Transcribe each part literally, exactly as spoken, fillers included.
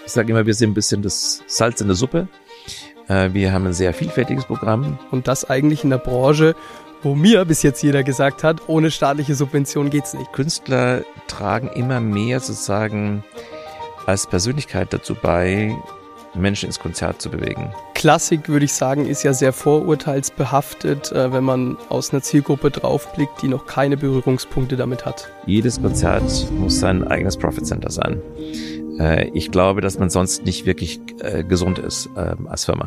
Ich sage immer, wir sind ein bisschen das Salz in der Suppe. Wir haben ein sehr vielfältiges Programm. Und das eigentlich in der Branche, wo mir bis jetzt jeder gesagt hat, ohne staatliche Subvention geht's nicht. Künstler tragen immer mehr sozusagen als Persönlichkeit dazu bei, Menschen ins Konzert zu bewegen. Klassik, würde ich sagen, ist ja sehr vorurteilsbehaftet, wenn man aus einer Zielgruppe draufblickt, die noch keine Berührungspunkte damit hat. Jedes Konzert muss sein eigenes Profit Center sein. Ich glaube, dass man sonst nicht wirklich gesund ist als Firma.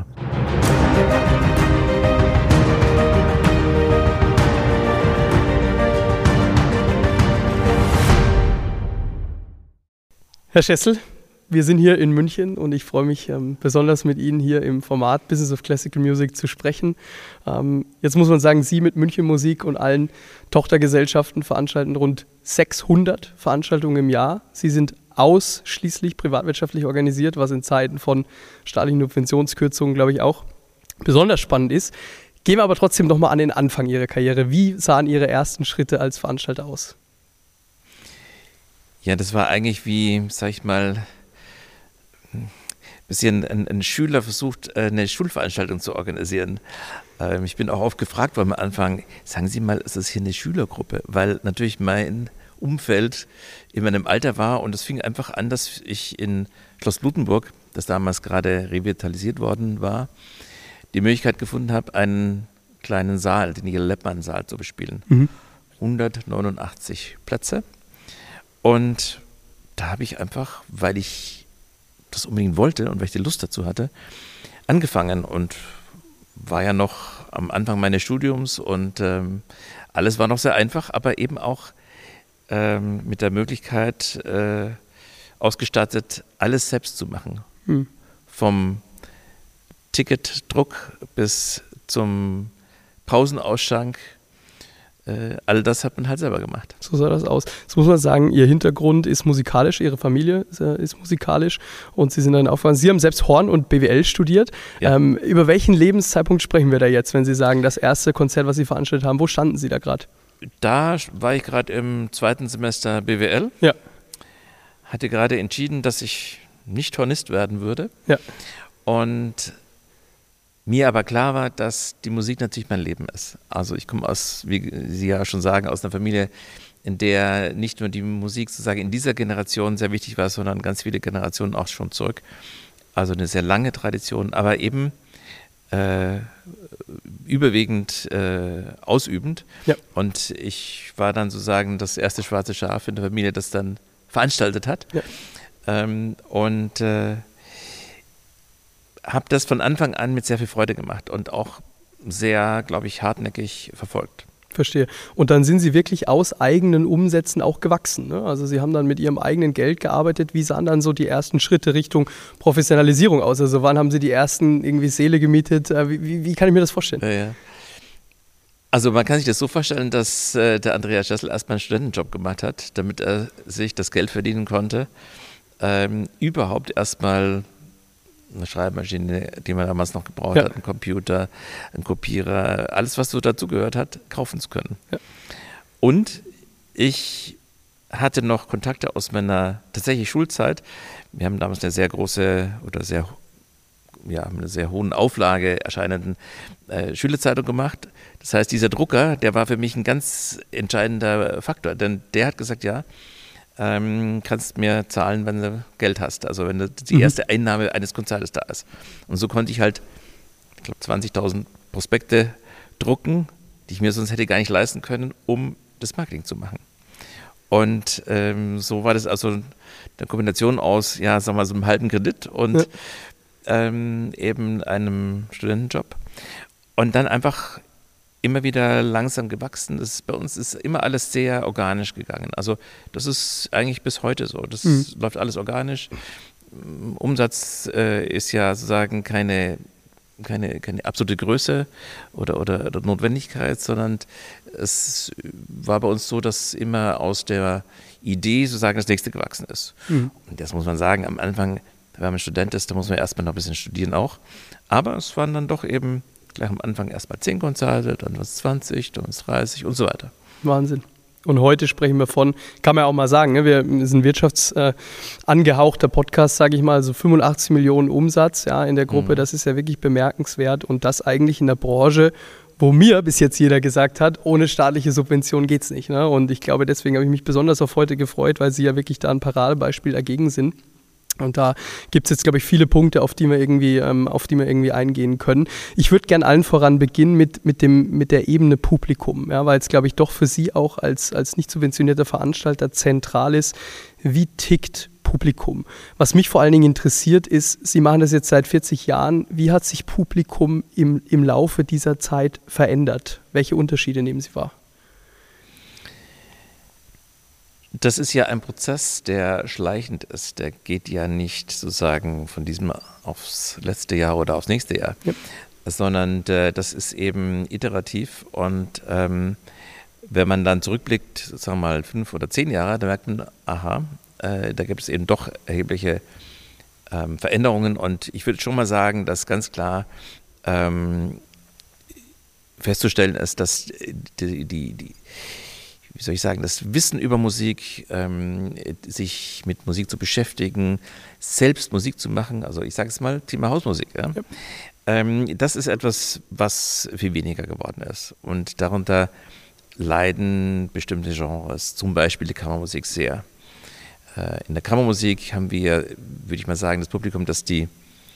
Herr Schessel, wir sind hier in München und ich freue mich ähm, besonders mit Ihnen hier im Format Business of Classical Music zu sprechen. Ähm, jetzt muss man sagen, Sie mit München Musik und allen Tochtergesellschaften veranstalten rund sechshundert Veranstaltungen im Jahr. Sie sind ausschließlich privatwirtschaftlich organisiert, was in Zeiten von staatlichen Subventionskürzungen, glaube ich, auch besonders spannend ist. Gehen wir aber trotzdem nochmal an den Anfang Ihrer Karriere. Wie sahen Ihre ersten Schritte als Veranstalter aus? Ja, das war eigentlich wie, sag ich mal, ein bisschen ein, ein Schüler versucht, eine Schulveranstaltung zu organisieren. Ähm, ich bin auch oft gefragt worden am Anfang, sagen Sie mal, ist das hier eine Schülergruppe? Weil natürlich mein Umfeld in meinem Alter war und es fing einfach an, dass ich in Schloss Blutenburg, das damals gerade revitalisiert worden war, die Möglichkeit gefunden habe, einen kleinen Saal, den Nigel-Leppmann-Saal zu bespielen. Mhm. hundertneunundachtzig Plätze. Und da habe ich einfach, weil ich das unbedingt wollte und weil ich die Lust dazu hatte, angefangen und war ja noch am Anfang meines Studiums und ähm, alles war noch sehr einfach, aber eben auch ähm, mit der Möglichkeit äh, ausgestattet, alles selbst zu machen. Hm. Vom Ticketdruck bis zum Pausenausschank. All das hat man halt selber gemacht. So sah das aus. Jetzt muss man sagen, Ihr Hintergrund ist musikalisch, Ihre Familie ist, ist musikalisch und Sie sind dann aufgewachsen. Sie haben selbst Horn und B W L studiert. Ja. Ähm, über welchen Lebenszeitpunkt sprechen wir da jetzt, wenn Sie sagen, das erste Konzert, was Sie veranstaltet haben, wo standen Sie da gerade? Da war ich gerade im zweiten Semester B W L. Ja. Hatte gerade entschieden, dass ich nicht Hornist werden würde. Ja. Und mir aber klar war, dass die Musik natürlich mein Leben ist. Also ich komme aus, wie Sie ja schon sagen, aus einer Familie, in der nicht nur die Musik sozusagen in dieser Generation sehr wichtig war, sondern ganz viele Generationen auch schon zurück. Also eine sehr lange Tradition, aber eben äh, überwiegend äh, ausübend. Ja. Und ich war dann sozusagen das erste schwarze Schaf in der Familie, das dann veranstaltet hat. Ja. Ähm, und äh, habe das von Anfang an mit sehr viel Freude gemacht und auch sehr, glaube ich, hartnäckig verfolgt. Verstehe. Und dann sind Sie wirklich aus eigenen Umsätzen auch gewachsen, ne? Also Sie haben dann mit Ihrem eigenen Geld gearbeitet. Wie sahen dann so die ersten Schritte Richtung Professionalisierung aus? Also wann haben Sie die ersten irgendwie Säle gemietet? Wie, wie kann ich mir das vorstellen? Ja, ja. Also man kann sich das so vorstellen, dass äh, der Andreas Schessel erstmal einen Studentenjob gemacht hat, damit er sich das Geld verdienen konnte. Ähm, überhaupt erstmal eine Schreibmaschine, die man damals noch gebraucht ja. hat, ein Computer, ein Kopierer, alles, was so dazugehört hat, kaufen zu können. Ja. Und ich hatte noch Kontakte aus meiner tatsächlich Schulzeit. Wir haben damals eine sehr große oder sehr, ja, eine sehr hohen Auflage erscheinenden äh, Schülerzeitung gemacht. Das heißt, dieser Drucker, der war für mich ein ganz entscheidender Faktor, denn der hat gesagt, ja, Ähm, kannst mir zahlen, wenn du Geld hast, also wenn die mhm. erste Einnahme eines Konzertes da ist. Und so konnte ich halt, ich glaube, zwanzigtausend Prospekte drucken, die ich mir sonst hätte gar nicht leisten können, um das Marketing zu machen. Und ähm, so war das also eine Kombination aus, ja, sagen wir mal, so einem halben Kredit und ja. ähm, eben einem Studentenjob. Und dann einfach immer wieder langsam gewachsen. Das ist, bei uns ist immer alles sehr organisch gegangen. Also das ist eigentlich bis heute so. Das mhm. läuft alles organisch. Umsatz äh, ist ja sozusagen keine, keine, keine absolute Größe oder, oder, oder Notwendigkeit, sondern es war bei uns so, dass immer aus der Idee sozusagen das nächste gewachsen ist. Mhm. Und das muss man sagen, am Anfang, wenn man Student ist, da muss man erstmal noch ein bisschen studieren auch. Aber es waren dann doch eben gleich am Anfang erst mal zehn Konzerte, dann waren es zwanzig, dann waren es dreißig und so weiter. Wahnsinn. Und heute sprechen wir von, kann man ja auch mal sagen, ne, wir sind ein wirtschaftsangehauchter äh, Podcast, sage ich mal, also fünfundachtzig Millionen Umsatz ja, in der Gruppe, mhm. das ist ja wirklich bemerkenswert und das eigentlich in der Branche, wo mir bis jetzt jeder gesagt hat, ohne staatliche Subvention geht es nicht. Ne? Und ich glaube, deswegen habe ich mich besonders auf heute gefreut, weil Sie ja wirklich da ein Paradebeispiel dagegen sind. Und da gibt es jetzt, glaube ich, viele Punkte, auf die wir irgendwie, ähm, auf die wir irgendwie eingehen können. Ich würde gern allen voran beginnen mit, mit, dem, mit der Ebene Publikum, ja, weil es, glaube ich, doch für Sie auch als, als nicht subventionierter Veranstalter zentral ist, wie tickt Publikum. Was mich vor allen Dingen interessiert ist, Sie machen das jetzt seit vierzig Jahren, wie hat sich Publikum im, im Laufe dieser Zeit verändert? Welche Unterschiede nehmen Sie wahr? Das ist ja ein Prozess, der schleichend ist. Der geht ja nicht sozusagen von diesem aufs letzte Jahr oder aufs nächste Jahr, ja. sondern äh, das ist eben iterativ. Und ähm, wenn man dann zurückblickt, sagen wir mal fünf oder zehn Jahre, da merkt man, aha, äh, da gibt es eben doch erhebliche ähm, Veränderungen. Und ich würde schon mal sagen, dass ganz klar ähm, festzustellen ist, dass die, die, die wie soll ich sagen, das Wissen über Musik, ähm, sich mit Musik zu beschäftigen, selbst Musik zu machen, also ich sage es mal, Thema Hausmusik, ja? Ja. Ähm, das ist etwas, was viel weniger geworden ist. Und darunter leiden bestimmte Genres, zum Beispiel die Kammermusik sehr. Äh, in der Kammermusik haben wir, würde ich mal sagen, das Publikum, das die,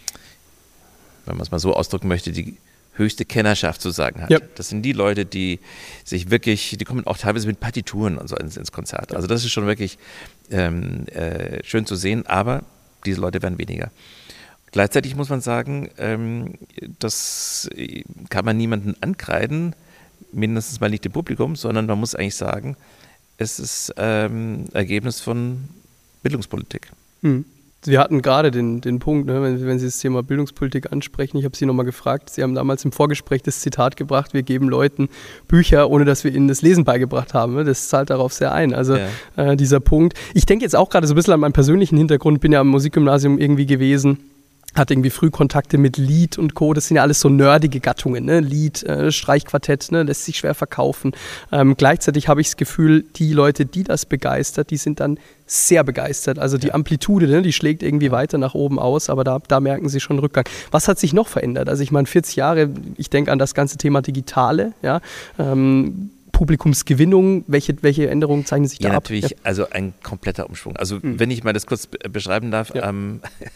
wenn man es mal so ausdrücken möchte, die höchste Kennerschaft sozusagen hat. Ja. Das sind die Leute, die sich wirklich, die kommen auch teilweise mit Partituren und so ins, ins Konzert. Also das ist schon wirklich ähm, äh, schön zu sehen, aber diese Leute werden weniger. Gleichzeitig muss man sagen, ähm, das kann man niemanden ankreiden, mindestens mal nicht dem Publikum, sondern man muss eigentlich sagen, es ist ähm, Ergebnis von Bildungspolitik. Hm. Wir hatten gerade den, den Punkt, ne, wenn, wenn Sie das Thema Bildungspolitik ansprechen, ich habe Sie nochmal gefragt, Sie haben damals im Vorgespräch das Zitat gebracht, wir geben Leuten Bücher, ohne dass wir ihnen das Lesen beigebracht haben. Ne? Das zahlt darauf sehr ein. Also ja. äh, dieser Punkt. Ich denke jetzt auch gerade so ein bisschen an meinen persönlichen Hintergrund, bin ja am Musikgymnasium irgendwie gewesen, hatte irgendwie früh Kontakte mit Lied und Co. Das sind ja alles so nerdige Gattungen, ne? Lied, äh, Streichquartett, ne? Lässt sich schwer verkaufen. Ähm, gleichzeitig habe ich das Gefühl, die Leute, die das begeistert, die sind dann sehr begeistert. Also die Amplitude, ne? Die schlägt irgendwie weiter nach oben aus, aber da, da merken sie schon Rückgang. Was hat sich noch verändert? Also ich meine, vierzig Jahre, ich denke an das ganze Thema Digitale, ja, ähm, Publikumsgewinnung, welche, welche Änderungen zeichnen sich ja, da natürlich, ab? Ja, natürlich, also ein kompletter Umschwung. Also mhm. wenn ich mal das kurz beschreiben darf, ja. ähm,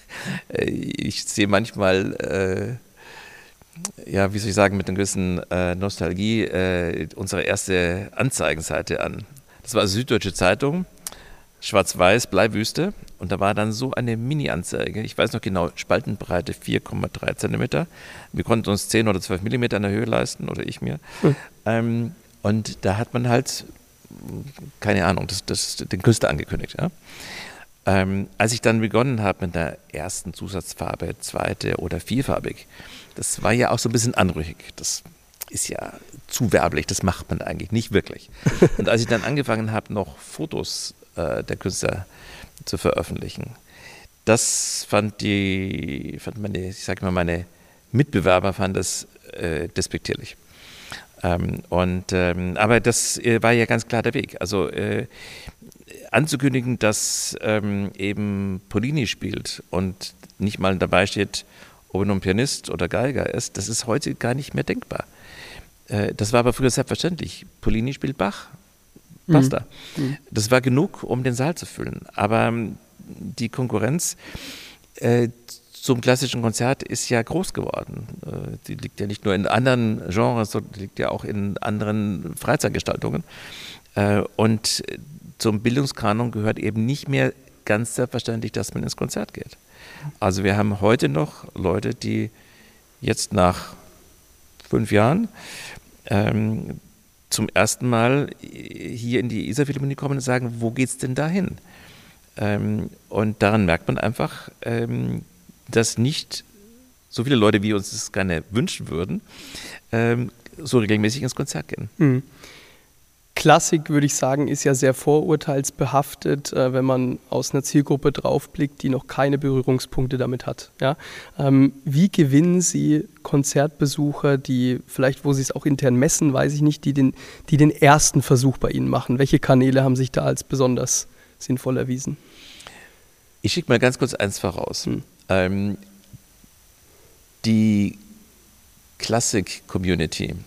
ich sehe manchmal, äh, ja, wie soll ich sagen, mit einer gewissen äh, Nostalgie äh, unsere erste Anzeigenseite an. Das war also Süddeutsche Zeitung, schwarz-weiß, Bleiwüste und da war dann so eine Mini-Anzeige, ich weiß noch genau, Spaltenbreite vier Komma drei Zentimeter. Wir konnten uns zehn oder zwölf Millimeter in der Höhe leisten, oder ich mir. Mhm. Ähm, Und da hat man halt, keine Ahnung, das, das, den Künstler angekündigt. Ja? Ähm, als ich dann begonnen habe mit der ersten Zusatzfarbe, zweite oder vierfarbig, das war ja auch so ein bisschen anrüchig. Das ist ja zu werblich, das macht man eigentlich nicht wirklich. Und als ich dann angefangen habe, noch Fotos äh, der Künstler zu veröffentlichen, das fand die, fand meine, ich sag mal, meine Mitbewerber fanden das äh, despektierlich. Ähm, und, ähm, aber das äh, war ja ganz klar der Weg. Also äh, anzukündigen, dass ähm, eben Polini spielt und nicht mal dabei steht, ob er nun Pianist oder Geiger ist, das ist heute gar nicht mehr denkbar. Äh, das war aber früher selbstverständlich. Polini spielt Bach. Basta. Mhm. Das war genug, um den Saal zu füllen. Aber ähm, die Konkurrenz äh, zum klassischen Konzert ist ja groß geworden. Die liegt ja nicht nur in anderen Genres, sondern liegt ja auch in anderen Freizeitgestaltungen. Und zum Bildungskanon gehört eben nicht mehr ganz selbstverständlich, dass man ins Konzert geht. Also wir haben heute noch Leute, die jetzt nach fünf Jahren ähm, zum ersten Mal hier in die Isar-Philharmonie kommen und sagen, wo geht's denn da hin? Ähm, und daran merkt man einfach, ähm, dass nicht so viele Leute, wie uns das gerne wünschen würden, ähm, so regelmäßig ins Konzert gehen. Mhm. Klassik, würde ich sagen, ist ja sehr vorurteilsbehaftet, äh, wenn man aus einer Zielgruppe draufblickt, die noch keine Berührungspunkte damit hat. Ja? Ähm, wie gewinnen Sie Konzertbesucher, die vielleicht, wo Sie es auch intern messen, weiß ich nicht, die den, die den ersten Versuch bei Ihnen machen? Welche Kanäle haben sich da als besonders sinnvoll erwiesen? Ich schicke mal ganz kurz eins voraus. Hm. Ähm, die Klassik-Community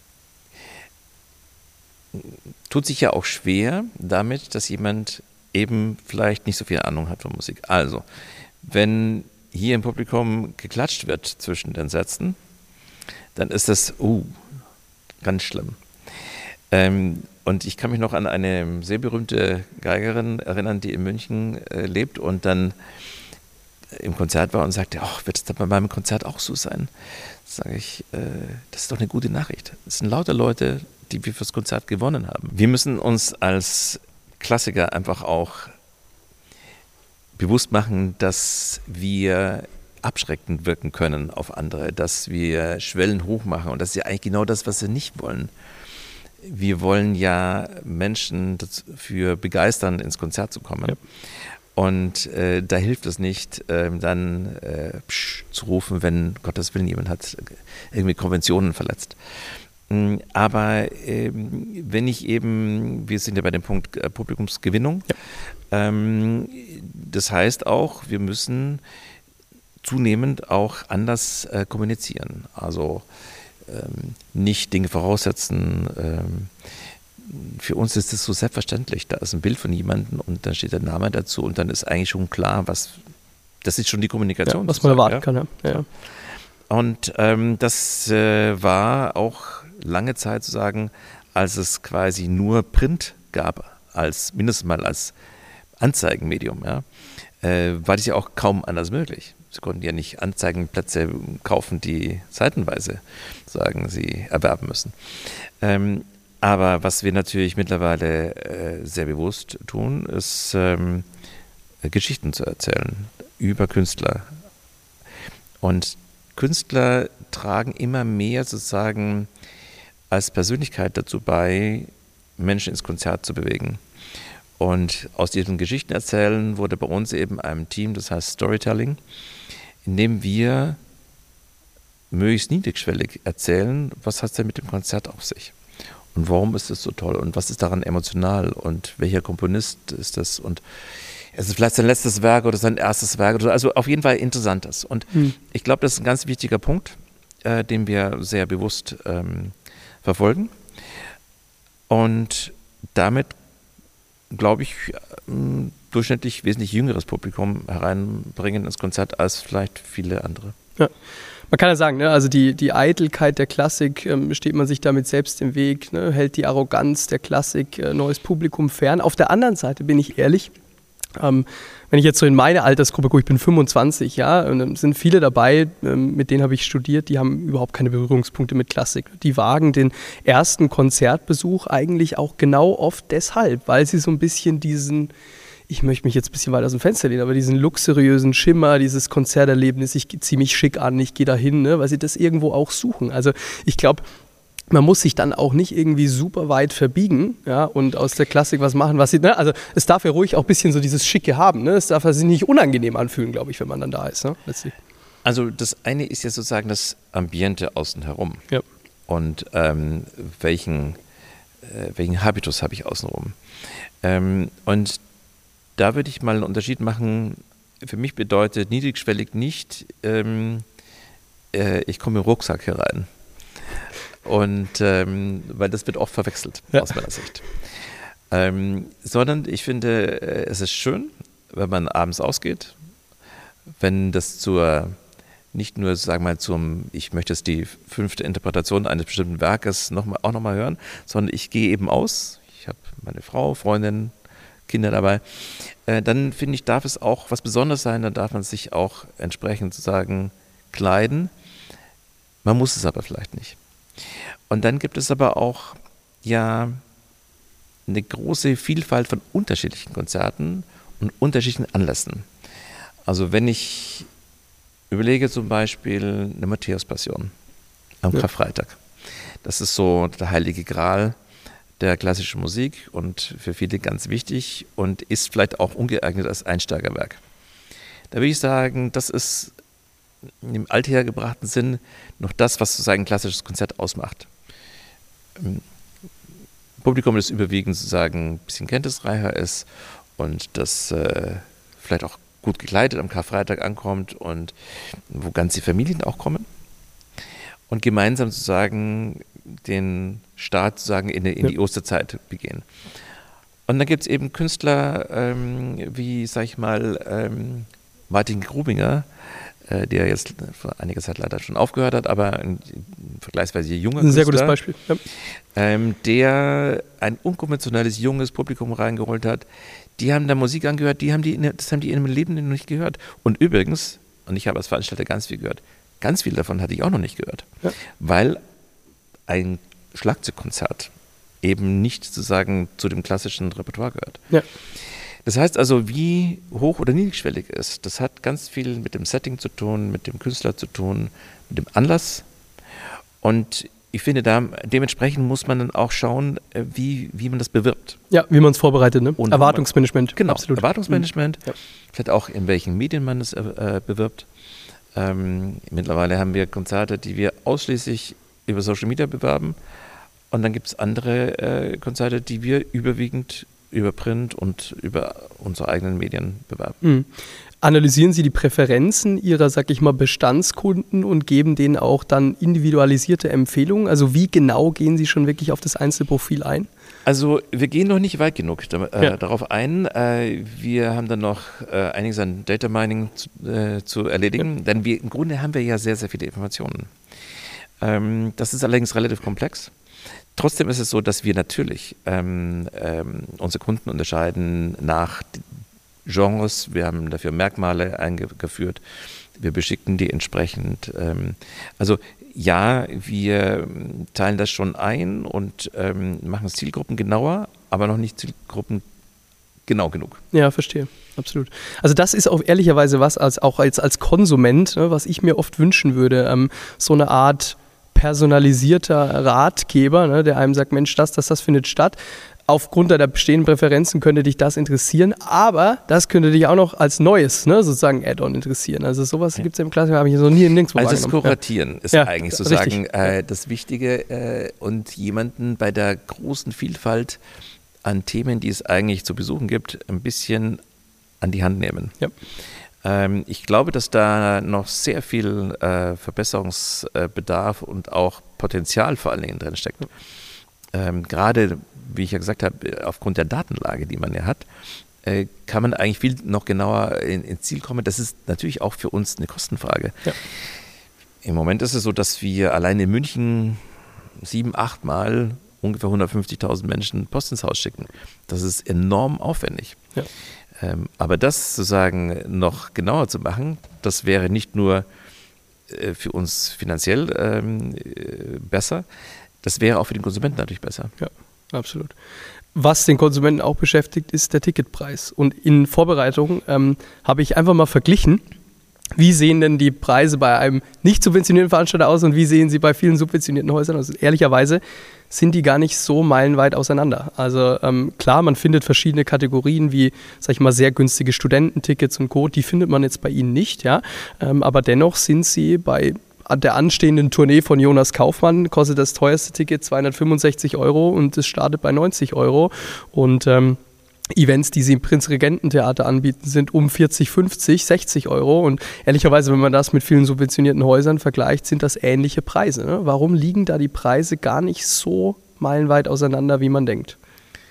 tut sich ja auch schwer damit, dass jemand eben vielleicht nicht so viel Ahnung hat von Musik. Also, wenn hier im Publikum geklatscht wird zwischen den Sätzen, dann ist das, uh, ganz schlimm. Ähm, und ich kann mich noch an eine sehr berühmte Geigerin erinnern, die in München äh, lebt und dann im Konzert war und sagte, ach, wird es dann bei meinem Konzert auch so sein? Sage ich, äh, das ist doch eine gute Nachricht. Es sind lauter Leute, die wir fürs Konzert gewonnen haben. Wir müssen uns als Klassiker einfach auch bewusst machen, dass wir abschreckend wirken können auf andere, dass wir Schwellen hoch machen und das ist ja eigentlich genau das, was wir nicht wollen. Wir wollen ja Menschen dafür begeistern, ins Konzert zu kommen. Ja. Und äh, da hilft es nicht, äh, dann äh, psch, zu rufen, wenn Gottes Willen jemand hat irgendwie Konventionen verletzt. Aber ähm, wenn ich eben, wir sind ja bei dem Punkt äh, Publikumsgewinnung, ja. ähm, das heißt auch, wir müssen zunehmend auch anders äh, kommunizieren. Also ähm, nicht Dinge voraussetzen. Ähm, für uns ist das so selbstverständlich. Da ist ein Bild von jemandem und dann steht der Name dazu und dann ist eigentlich schon klar, was, das ist schon die Kommunikation. Ja, was man erwarten ja. kann. Ja. Ja. Und ähm, das äh, war auch lange Zeit zu sagen, als es quasi nur Print gab, als mindestens mal als Anzeigenmedium, ja, äh, war das ja auch kaum anders möglich. Sie konnten ja nicht Anzeigenplätze kaufen, die seitenweise sagen, sie erwerben müssen. Ähm, aber was wir natürlich mittlerweile äh, sehr bewusst tun, ist ähm, Geschichten zu erzählen über Künstler. Und Künstler tragen immer mehr sozusagen als Persönlichkeit dazu bei, Menschen ins Konzert zu bewegen. Und aus diesen Geschichten erzählen wurde bei uns eben ein Team, das heißt Storytelling, in dem wir möglichst niedrigschwellig erzählen, was hat es denn mit dem Konzert auf sich? Und warum ist es so toll? Und was ist daran emotional? Und welcher Komponist ist das? Und es ist vielleicht sein letztes Werk oder sein erstes Werk. Also auf jeden Fall Interessantes. Und hm. ich glaube, das ist ein ganz wichtiger Punkt, äh, den wir sehr bewusst ähm, verfolgen. Und damit, glaube ich, ähm, durchschnittlich wesentlich jüngeres Publikum hereinbringen ins Konzert als vielleicht viele andere. Ja. Man kann ja sagen, ne, also die, die Eitelkeit der Klassik ähm, steht man sich damit selbst im Weg, ne, hält die Arroganz der Klassik äh, neues Publikum fern. Auf der anderen Seite bin ich ehrlich, ähm, wenn ich jetzt so in meine Altersgrucke gucke, ich bin fünfundzwanzig, ja, und dann sind viele dabei, ähm, mit denen habe ich studiert, die haben überhaupt keine Berührungspunkte mit Klassik. Die wagen den ersten Konzertbesuch eigentlich auch genau oft deshalb, weil sie so ein bisschen diesen, ich möchte mich jetzt ein bisschen weiter aus dem Fenster lehnen, aber diesen luxuriösen Schimmer, dieses Konzerterlebnis, ich ziehe mich schick an, ich gehe dahin, ne, weil sie das irgendwo auch suchen. Also ich glaube, man muss sich dann auch nicht irgendwie super weit verbiegen, ja, und aus der Klassik was machen, was sie, ne, also es darf ja ruhig auch ein bisschen so dieses Schicke haben, ne, es darf sich nicht unangenehm anfühlen, glaube ich, wenn man dann da ist, ne, letztlich. Also das eine ist ja sozusagen das Ambiente außen herum. Ja. Und ähm, welchen, äh, welchen Habitus habe ich außenrum. Ähm, und da würde ich mal einen Unterschied machen. Für mich bedeutet niedrigschwellig nicht, ähm, äh, ich komme im Rucksack herein. Und ähm, weil das wird oft verwechselt, ja. aus meiner Sicht. Ähm, sondern ich finde, äh, es ist schön, wenn man abends ausgeht, wenn das zur, nicht nur, sagen wir mal, zum, ich möchte jetzt die fünfte Interpretation eines bestimmten Werkes noch mal, auch nochmal hören, sondern ich gehe eben aus, ich habe meine Frau, Freundin, Kinder dabei, äh, dann finde ich, darf es auch was Besonderes sein, dann darf man sich auch entsprechend sozusagen kleiden. Man muss es aber vielleicht nicht. Und dann gibt es aber auch ja eine große Vielfalt von unterschiedlichen Konzerten und unterschiedlichen Anlässen. Also wenn ich überlege zum Beispiel eine Matthäus-Passion am ja. Karfreitag, das ist so der heilige Gral der klassischen Musik und für viele ganz wichtig und ist vielleicht auch ungeeignet als Einsteigerwerk. Da würde ich sagen, das ist im althergebrachten Sinn noch das, was sozusagen ein klassisches Konzert ausmacht. Publikum, das überwiegend sozusagen ein bisschen kenntnisreicher ist und das äh, vielleicht auch gut gekleidet am Karfreitag ankommt und wo ganze Familien auch kommen und gemeinsam sozusagen den Start sozusagen in, in die Osterzeit begehen. Und dann gibt es eben Künstler ähm, wie, sag ich mal, ähm, Martin Grubinger, äh, der jetzt vor einiger Zeit leider schon aufgehört hat, aber ein vergleichsweise junger Künstler. Ein sehr gutes Beispiel. Ja. Ähm, der ein unkonventionelles, junges Publikum reingeholt hat. Die haben da Musik angehört, die haben die, das haben die in ihrem Leben noch nicht gehört. Und übrigens, und ich habe als Veranstalter ganz viel gehört, ganz viel davon hatte ich auch noch nicht gehört, ja. Weil ein Schlagzeugkonzert eben nicht sozusagen zu dem klassischen Repertoire gehört. Ja. Das heißt also, wie hoch oder niedrigschwellig ist, das hat ganz viel mit dem Setting zu tun, mit dem Künstler zu tun, mit dem Anlass. Und ich finde, da dementsprechend muss man dann auch schauen, wie, wie man das bewirbt. Ja, wie man es vorbereitet, ne? Und Erwartungsmanagement. Genau, absolut. Erwartungsmanagement. Ja. Vielleicht auch, in welchen Medien man es äh, bewirbt. Ähm, mittlerweile haben wir Konzerte, die wir ausschließlich über Social Media bewerben. Und dann gibt es andere äh, Konzerte, die wir überwiegend über Print und über unsere eigenen Medien bewerben. Mhm. Analysieren Sie die Präferenzen Ihrer, sag ich mal, Bestandskunden und geben denen auch dann individualisierte Empfehlungen? Also wie genau gehen Sie schon wirklich auf das Einzelprofil ein? Also wir gehen noch nicht weit genug äh, ja. darauf ein. Äh, wir haben dann noch äh, einiges an Data Mining zu, äh, zu erledigen, ja. denn wir, im Grunde haben wir ja sehr, sehr viele Informationen. Ähm, das ist allerdings relativ komplex. Trotzdem ist es so, dass wir natürlich ähm, ähm, unsere Kunden unterscheiden nach Genres. Wir haben dafür Merkmale eingeführt. Wir beschicken die entsprechend. Ähm, also ja, wir teilen das schon ein und ähm, machen Zielgruppen genauer, aber noch nicht Zielgruppen genau genug. Ja, verstehe. Absolut. Also das ist auch ehrlicherweise was, als auch als, als Konsument, ne, was ich mir oft wünschen würde. Ähm, so eine Art personalisierter Ratgeber, ne, der einem sagt, Mensch, das, das, das findet statt. Aufgrund der bestehenden Präferenzen könnte dich das interessieren, aber das könnte dich auch noch als neues, ne, sozusagen Add-on interessieren. Also sowas ja. gibt es ja im Klassiker, habe ich noch nie nirgendwo Also wahrgenommen. das Kuratieren ja. ist ja, eigentlich sozusagen äh, das Wichtige äh, und jemanden bei der großen Vielfalt an Themen, die es eigentlich zu besuchen gibt, ein bisschen an die Hand nehmen. Ja. Ähm, ich glaube, dass da noch sehr viel äh, Verbesserungsbedarf und auch Potenzial vor allen Dingen drin steckt. Ähm, gerade, wie ich ja gesagt habe, aufgrund der Datenlage, die man ja hat, äh, kann man eigentlich viel noch genauer in, ins Ziel kommen. Das ist natürlich auch für uns eine Kostenfrage. Ja. Im Moment ist es so, dass wir allein in München sieben, acht Mal ungefähr hundertfünfzigtausend Menschen Post ins Haus schicken. Das ist enorm aufwendig. Ja. Ähm, aber das sozusagen noch genauer zu machen, das wäre nicht nur äh, für uns finanziell ähm, äh, besser, das wäre auch für den Konsumenten natürlich besser. Ja, absolut. Was den Konsumenten auch beschäftigt, ist der Ticketpreis. Und in Vorbereitung ähm, habe ich einfach mal verglichen, wie sehen denn die Preise bei einem nicht subventionierten Veranstalter aus und wie sehen sie bei vielen subventionierten Häusern aus? Also ehrlicherweise sind die gar nicht so meilenweit auseinander. Also ähm, klar, man findet verschiedene Kategorien wie, sag ich mal, sehr günstige Studententickets und Co., die findet man jetzt bei ihnen nicht, ja. Ähm, aber dennoch sind sie bei der anstehenden Tournee von Jonas Kaufmann, kostet das teuerste Ticket zweihundertfünfundsechzig Euro und es startet bei neunzig Euro. Und ähm, Events, die sie im Prinzregententheater anbieten, sind um vierzig, fünfzig, sechzig Euro. Und ehrlicherweise, wenn man das mit vielen subventionierten Häusern vergleicht, sind das ähnliche Preise. Ne? Warum liegen da die Preise gar nicht so meilenweit auseinander, wie man denkt?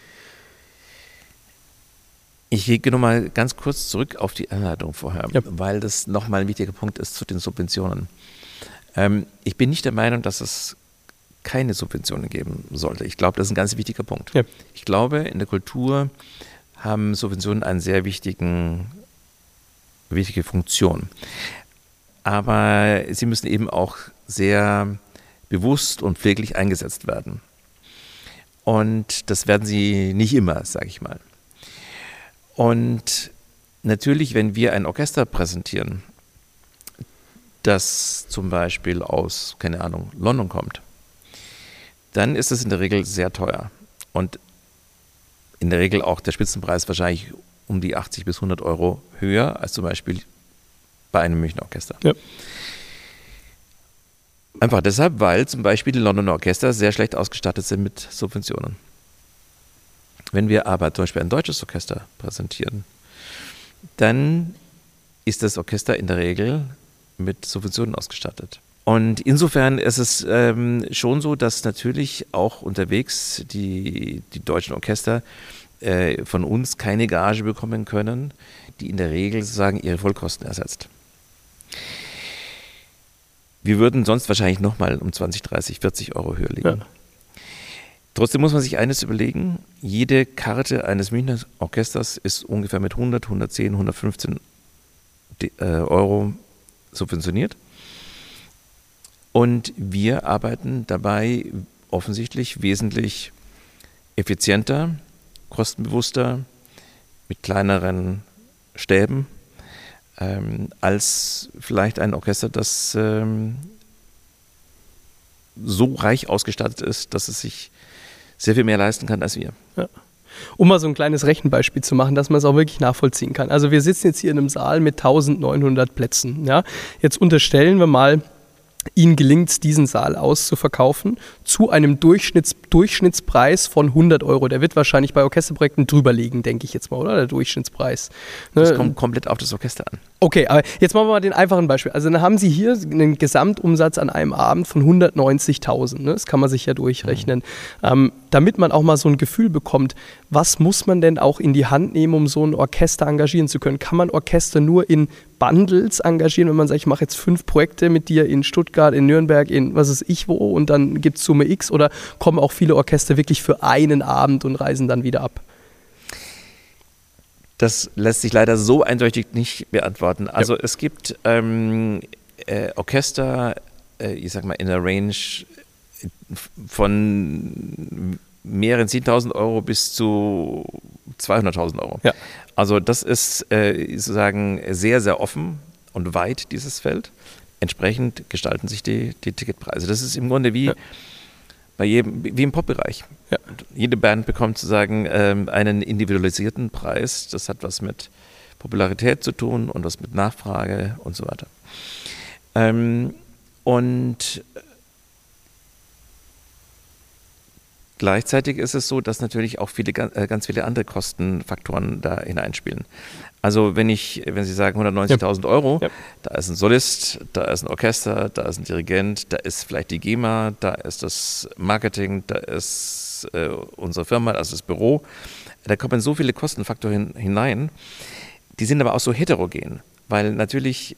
Ich gehe nochmal ganz kurz zurück auf die Einleitung vorher, ja. weil das nochmal ein wichtiger Punkt ist zu den Subventionen. Ähm, ich bin nicht der Meinung, dass es keine Subventionen geben sollte. Ich glaube, das ist ein ganz wichtiger Punkt. Ja. Ich glaube, in der Kultur haben Subventionen eine sehr wichtigen, wichtige Funktion. Aber sie müssen eben auch sehr bewusst und pfleglich eingesetzt werden. Und das werden sie nicht immer, sage ich mal. Und natürlich, wenn wir ein Orchester präsentieren, das zum Beispiel aus, keine Ahnung, London kommt, dann ist es in der Regel sehr teuer. und in der Regel auch der Spitzenpreis wahrscheinlich um die achtzig bis hundert Euro höher als zum Beispiel bei einem Münchner Orchester. Ja. Einfach deshalb, weil zum Beispiel die Londoner Orchester sehr schlecht ausgestattet sind mit Subventionen. Wenn wir aber zum Beispiel ein deutsches Orchester präsentieren, dann ist das Orchester in der Regel mit Subventionen ausgestattet. Und insofern ist es ähm, schon so, dass natürlich auch unterwegs die, die deutschen Orchester äh, von uns keine Gage bekommen können, die in der Regel sozusagen ihre Vollkosten ersetzt. Wir würden sonst wahrscheinlich nochmal um zwanzig, dreißig, vierzig Euro höher liegen. Ja. Trotzdem muss man sich eines überlegen, jede Karte eines Münchner Orchesters ist ungefähr mit hundert, hundertzehn, hundertfünfzehn Euro subventioniert. Und wir arbeiten dabei offensichtlich wesentlich effizienter, kostenbewusster, mit kleineren Stäben, ähm, als vielleicht ein Orchester, das ähm, so reich ausgestattet ist, dass es sich sehr viel mehr leisten kann als wir. Ja. Um mal so ein kleines Rechenbeispiel zu machen, dass man es auch wirklich nachvollziehen kann. Also wir sitzen jetzt hier in einem Saal mit eintausendneunhundert Plätzen. Ja? Jetzt unterstellen wir mal, Ihnen gelingt es, diesen Saal auszuverkaufen zu einem Durchschnitts- Durchschnittspreis von hundert Euro. Der wird wahrscheinlich bei Orchesterprojekten drüber liegen, denke ich jetzt mal, oder? Der Durchschnittspreis. Das kommt komplett auf das Orchester an. Okay, aber jetzt machen wir mal den einfachen Beispiel. Also dann haben Sie hier einen Gesamtumsatz an einem Abend von hundertneunzigtausend. Ne? Das kann man sich ja durchrechnen. Mhm. Ähm, damit man auch mal so ein Gefühl bekommt, was muss man denn auch in die Hand nehmen, um so ein Orchester engagieren zu können? Kann man Orchester nur in Bundles engagieren, wenn man sagt, ich mache jetzt fünf Projekte mit dir in Stuttgart, in Nürnberg, in was weiß ich wo und dann gibt es Summe X, oder kommen auch viele Orchester wirklich für einen Abend und reisen dann wieder ab? Das lässt sich leider so eindeutig nicht beantworten. Also ja. Es gibt ähm, äh, Orchester, äh, ich sag mal in der Range von mehreren zehntausend Euro bis zu zweihunderttausend Euro. Ja. Also das ist äh, sozusagen sehr, sehr offen und weit, dieses Feld. Entsprechend gestalten sich die, die Ticketpreise. Das ist im Grunde wie, ja. bei jedem, wie im Pop-Bereich. Ja. Jede Band bekommt sozusagen ähm, einen individualisierten Preis. Das hat was mit Popularität zu tun und was mit Nachfrage und so weiter. Ähm, und gleichzeitig ist es so, dass natürlich auch viele, ganz viele andere Kostenfaktoren da hineinspielen. Also wenn ich, wenn Sie sagen hundertneunzigtausend ja. Euro, ja. da ist ein Solist, da ist ein Orchester, da ist ein Dirigent, da ist vielleicht die GEMA, da ist das Marketing, da ist äh, unsere Firma, also das Büro. Da kommen so viele Kostenfaktoren hinein, die sind aber auch so heterogen, weil natürlich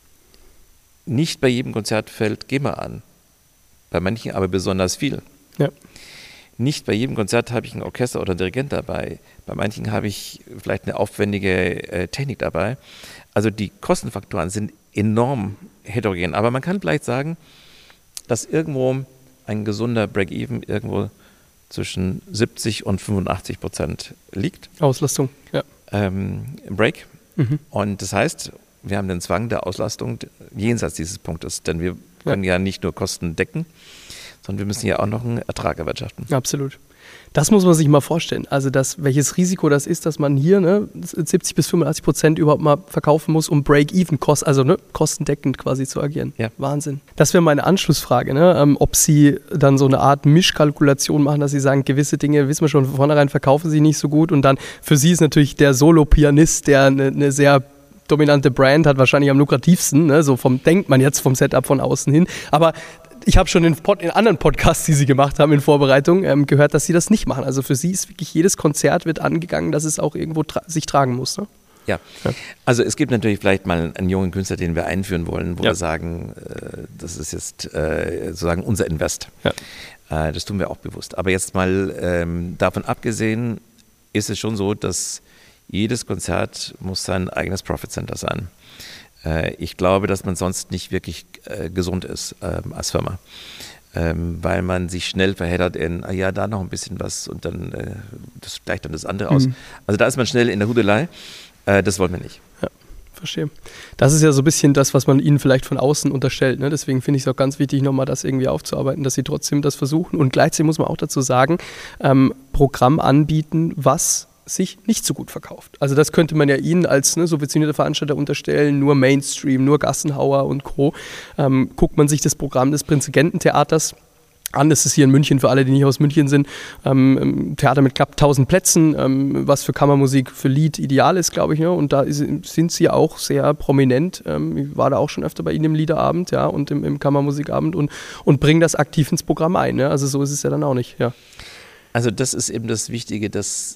nicht bei jedem Konzert fällt GEMA an, bei manchen aber besonders viel. Ja. Nicht bei jedem Konzert habe ich ein Orchester oder einen Dirigent dabei. Bei manchen habe ich vielleicht eine aufwendige äh, Technik dabei. Also die Kostenfaktoren sind enorm heterogen. Aber man kann vielleicht sagen, dass irgendwo ein gesunder Break-Even irgendwo zwischen siebzig und fünfundachtzig Prozent liegt. Auslastung, ja. Ähm, im Break. Mhm. Und das heißt, wir haben den Zwang der Auslastung jenseits dieses Punktes. Denn wir können ja, ja nicht nur Kosten decken, sondern wir müssen ja auch noch einen Ertrag erwirtschaften. Absolut. Das muss man sich mal vorstellen. Also das, welches Risiko das ist, dass man hier ne, siebzig bis fünfundachtzig Prozent überhaupt mal verkaufen muss, um Break-Even, kost, also ne, kostendeckend quasi zu agieren. Ja. Wahnsinn. Das wäre meine Anschlussfrage, ne? ähm, ob Sie dann so eine Art Mischkalkulation machen, dass Sie sagen, gewisse Dinge, wissen wir schon von vornherein, verkaufen Sie nicht so gut, und dann für Sie ist natürlich der Solo-Pianist, der eine ne sehr dominante Brand hat, wahrscheinlich am lukrativsten, ne? So vom, denkt man jetzt vom Setup von außen hin, aber ich habe schon in, Pod, in anderen Podcasts, die Sie gemacht haben in Vorbereitung, ähm, gehört, dass Sie das nicht machen. Also für Sie ist wirklich jedes Konzert wird angegangen, dass es auch irgendwo tra- sich tragen muss. Ne? Ja. ja, also es gibt natürlich vielleicht mal einen jungen Künstler, den wir einführen wollen, wo ja. wir sagen, äh, das ist jetzt äh, sozusagen unser Invest. Ja. Äh, das tun wir auch bewusst. Aber jetzt mal ähm, davon abgesehen, ist es schon so, dass jedes Konzert muss sein eigenes Profit Center sein. Ich glaube, dass man sonst nicht wirklich äh, gesund ist ähm, als Firma, ähm, weil man sich schnell verheddert in, ah ja, da noch ein bisschen was und dann äh, das gleicht dann das andere aus. Mhm. Also da ist man schnell in der Hudelei, äh, das wollen wir nicht. Ja. Verstehe. Das ist ja so ein bisschen das, was man ihnen vielleicht von außen unterstellt. Ne? Deswegen finde ich es auch ganz wichtig, nochmal das irgendwie aufzuarbeiten, dass sie trotzdem das versuchen. Und gleichzeitig muss man auch dazu sagen, ähm, Programm anbieten, was sich nicht so gut verkauft. Also das könnte man ja ihnen als ne, subventionierter Veranstalter unterstellen, nur Mainstream, nur Gassenhauer und Co. Ähm, guckt man sich das Programm des Prinzregententheaters an. Das ist hier in München, für alle, die nicht aus München sind, ähm, Theater mit knapp tausend Plätzen, ähm, was für Kammermusik, für Lied ideal ist, glaube ich. Ja. Und da ist, sind sie auch sehr prominent. Ähm, ich war da auch schon öfter bei ihnen im Liederabend ja, und im, im Kammermusikabend und, und bringen das aktiv ins Programm ein. Ja. Also so ist es ja dann auch nicht. Ja. Also das ist eben das Wichtige, dass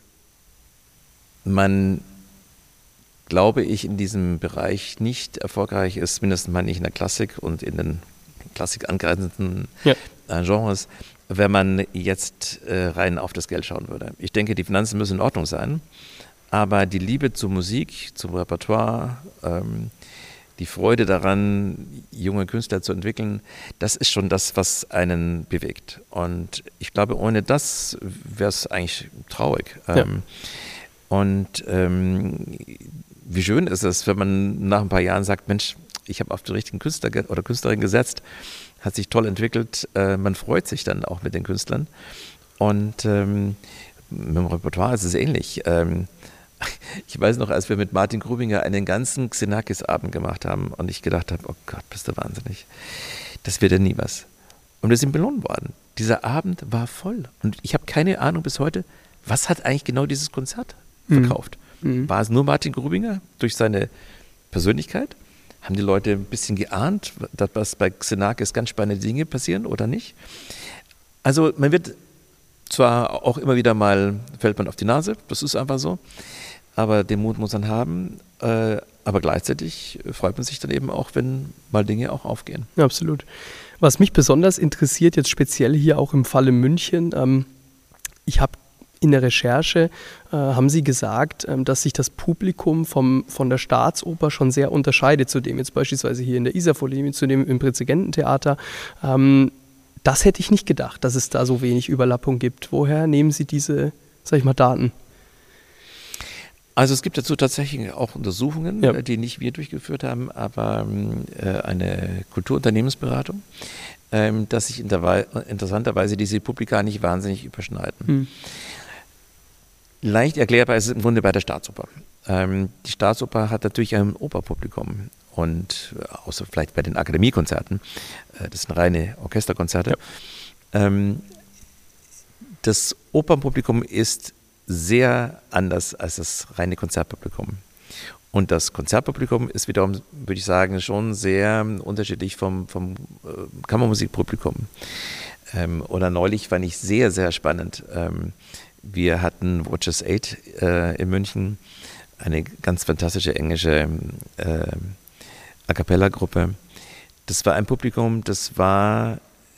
man, glaube ich, in diesem Bereich nicht erfolgreich ist, mindestens mal nicht in der Klassik und in den Klassik angrenzenden ja. Genres, wenn man jetzt äh, rein auf das Geld schauen würde. Ich denke, die Finanzen müssen in Ordnung sein, aber die Liebe zur Musik, zum Repertoire, ähm, die Freude daran, junge Künstler zu entwickeln, das ist schon das, was einen bewegt. Und ich glaube, ohne das wäre es eigentlich traurig. Ja. Ähm, und ähm, wie schön ist es, wenn man nach ein paar Jahren sagt, Mensch, ich habe auf den richtigen Künstler ge- oder Künstlerin gesetzt, hat sich toll entwickelt, äh, man freut sich dann auch mit den Künstlern. Und ähm, mit dem Repertoire ist es ähnlich. Ähm, ich weiß noch, als wir mit Martin Grubinger einen ganzen Xenakis-Abend gemacht haben und ich gedacht habe, oh Gott, bist du wahnsinnig. Das wird ja nie was. Und wir sind belohnt worden. Dieser Abend war voll. Und ich habe keine Ahnung bis heute, was hat eigentlich genau dieses Konzert verkauft? Mhm. War es nur Martin Grubinger durch seine Persönlichkeit? Haben die Leute ein bisschen geahnt, dass bei Xenakis ganz spannende Dinge passieren oder nicht? Also man wird zwar auch immer wieder mal, fällt man auf die Nase, das ist einfach so, aber den Mut muss man haben, äh, aber gleichzeitig freut man sich dann eben auch, wenn mal Dinge auch aufgehen. Ja, absolut. Was mich besonders interessiert, jetzt speziell hier auch im Falle München, ähm, ich habe in der Recherche äh, haben Sie gesagt, ähm, dass sich das Publikum vom, von der Staatsoper schon sehr unterscheidet zu dem jetzt beispielsweise hier in der Isarfolie, zu dem im Prinzregententheater. Ähm, das hätte ich nicht gedacht, dass es da so wenig Überlappung gibt. Woher nehmen Sie diese, sag ich mal, Daten? Also es gibt dazu tatsächlich auch Untersuchungen, ja. die nicht wir durchgeführt haben, aber äh, eine Kulturunternehmensberatung, ähm, dass sich inter- interessanterweise diese Publika nicht wahnsinnig überschneiden. Hm. Leicht erklärbar ist es im Grunde bei der Staatsoper. Ähm, die Staatsoper hat natürlich ein Operpublikum und äh, außer vielleicht bei den Akademiekonzerten, äh, das sind reine Orchesterkonzerte. Ja. Ähm, das Opernpublikum ist sehr anders als das reine Konzertpublikum. Und das Konzertpublikum ist wiederum, würde ich sagen, schon sehr unterschiedlich vom, vom äh, Kammermusikpublikum. Ähm, oder neulich fand ich sehr, sehr spannend. Ähm, Wir hatten Watchers Eight äh, in München, eine ganz fantastische englische äh, A Cappella-Gruppe. Das war ein Publikum, das war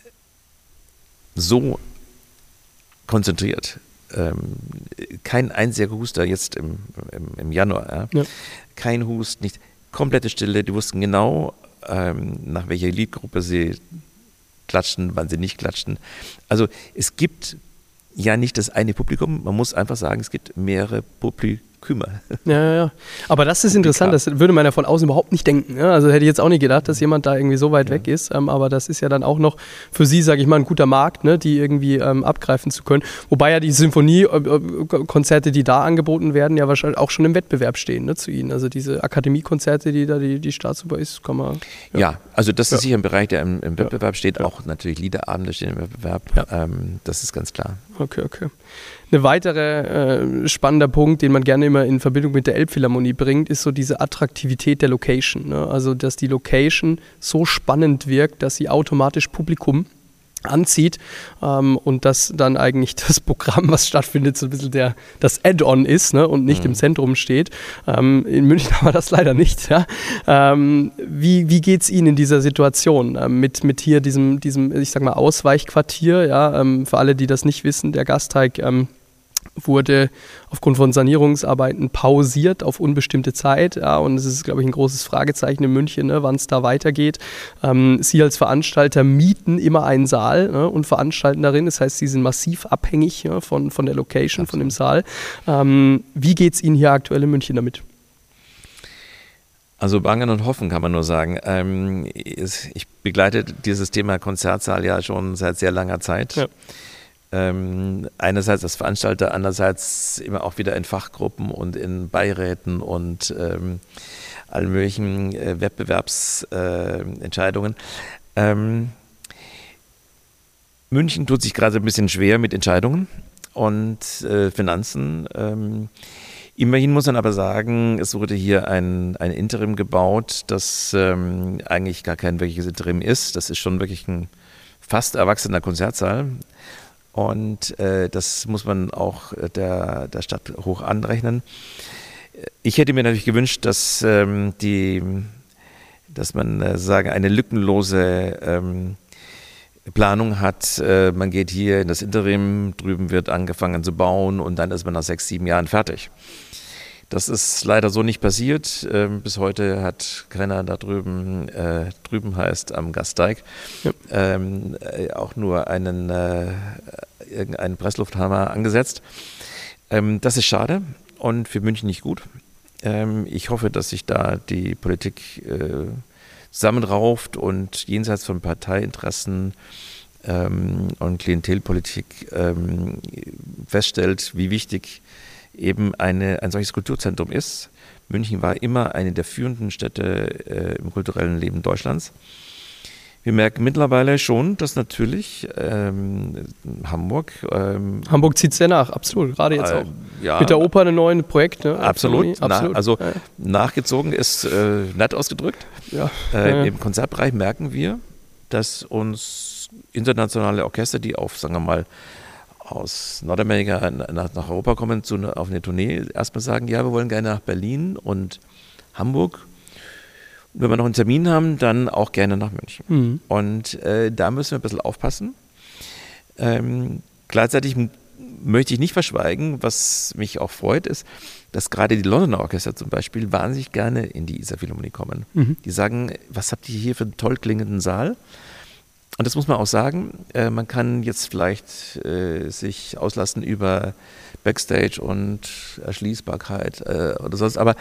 so konzentriert. Ähm, kein einziger Huster jetzt im, im, im Januar. Ja? Ja. Kein Hust, nicht komplette Stille. Die wussten genau, ähm, nach welcher Liedgruppe sie klatschen, wann sie nicht klatschen. Also es gibt ja nicht das eine Publikum, man muss einfach sagen, es gibt mehrere Publikümer. Ja, ja, ja. Aber das ist interessant, das würde man ja von außen überhaupt nicht denken. Ja? Also hätte ich jetzt auch nicht gedacht, dass jemand da irgendwie so weit ja. weg ist, ähm, aber das ist ja dann auch noch für Sie, sage ich mal, ein guter Markt, ne? Die irgendwie ähm, abgreifen zu können. Wobei ja die Sinfoniekonzerte, die da angeboten werden, ja wahrscheinlich auch schon im Wettbewerb stehen, ne, zu Ihnen. Also diese Akademiekonzerte, die da die, die Staatsoper ist, kann man... Ja, ja also das ja. ist sicher ein Bereich, der im, im Wettbewerb ja. steht, ja. auch natürlich Liederabende stehen im Wettbewerb, ja. ähm, das ist ganz klar. Okay, okay. Ein weiterer äh, spannender Punkt, den man gerne immer in Verbindung mit der Elbphilharmonie bringt, ist so diese Attraktivität der Location. Ne? Also, dass die Location so spannend wirkt, dass sie automatisch Publikum anzieht ähm, und dass dann eigentlich das Programm, was stattfindet, so ein bisschen der, das Add-on ist, ne, und nicht mhm. im Zentrum steht. Ähm, in München haben wir das leider nicht. Ja? Ähm, wie wie geht es Ihnen in dieser Situation ähm, mit, mit hier diesem, diesem, ich sag mal, Ausweichquartier? Ja? Ähm, für alle, die das nicht wissen, der Gasteig ähm, wurde aufgrund von Sanierungsarbeiten pausiert auf unbestimmte Zeit. Ja, und es ist, glaube ich, ein großes Fragezeichen in München, ne, wann es da weitergeht. Ähm, Sie als Veranstalter mieten immer einen Saal, ne, und veranstalten darin. Das heißt, Sie sind massiv abhängig, ja, von, von der Location, Absolut. Von dem Saal. Ähm, wie geht es Ihnen hier aktuell in München damit? Also bangen und hoffen kann man nur sagen. Ähm, ich begleite dieses Thema Konzertsaal ja schon seit sehr langer Zeit. Ja. Ähm, einerseits als Veranstalter, andererseits immer auch wieder in Fachgruppen und in Beiräten und ähm, allen möglichen äh, Wettbewerbsentscheidungen. Äh, ähm, München tut sich gerade ein bisschen schwer mit Entscheidungen und äh, Finanzen. Ähm, immerhin muss man aber sagen, es wurde hier ein, ein Interim gebaut, das ähm, eigentlich gar kein wirkliches Interim ist. Das ist schon wirklich ein fast erwachsener Konzertsaal. Und äh, das muss man auch der, der Stadt hoch anrechnen. Ich hätte mir natürlich gewünscht, dass, ähm, die, dass man äh, sagen, eine lückenlose ähm, Planung hat. Äh, man geht hier in das Interim, drüben wird angefangen zu bauen und dann ist man nach sechs, sieben Jahren fertig. Das ist leider so nicht passiert. Ähm, bis heute hat keiner da drüben, äh, drüben heißt am Gasteig, ja. ähm, äh, auch nur einen, äh, irgendeinen Presslufthammer angesetzt. Ähm, das ist schade und für München nicht gut. Ähm, ich hoffe, dass sich da die Politik äh, zusammenrauft und jenseits von Parteiinteressen ähm, und Klientelpolitik ähm, feststellt, wie wichtig eben eine, ein solches Kulturzentrum ist. München war immer eine der führenden Städte äh, im kulturellen Leben Deutschlands. Wir merken mittlerweile schon, dass natürlich ähm, Hamburg... Ähm, Hamburg zieht sehr nach, absolut, gerade jetzt äh, auch. Ja, mit der Oper ein neues Projekt. Ne? Absolut, absolut. Na, also ja. nachgezogen ist äh, nett ausgedrückt. Ja. Äh, ja. Im Konzertbereich merken wir, dass uns internationale Orchester, die auf, sagen wir mal, aus Nordamerika nach, nach Europa kommen, zu, auf eine Tournee, erstmal sagen, ja, wir wollen gerne nach Berlin und Hamburg. Und wenn wir noch einen Termin haben, dann auch gerne nach München. Mhm. Und äh, da müssen wir ein bisschen aufpassen. Ähm, gleichzeitig m- möchte ich nicht verschweigen, was mich auch freut, ist, dass gerade die Londoner Orchester zum Beispiel wahnsinnig gerne in die Isar Philharmonie kommen. Mhm. Die sagen, was habt ihr hier für einen toll klingenden Saal? Und das muss man auch sagen, äh, man kann jetzt vielleicht äh, sich auslassen über Backstage und Erschließbarkeit äh, oder sonst, aber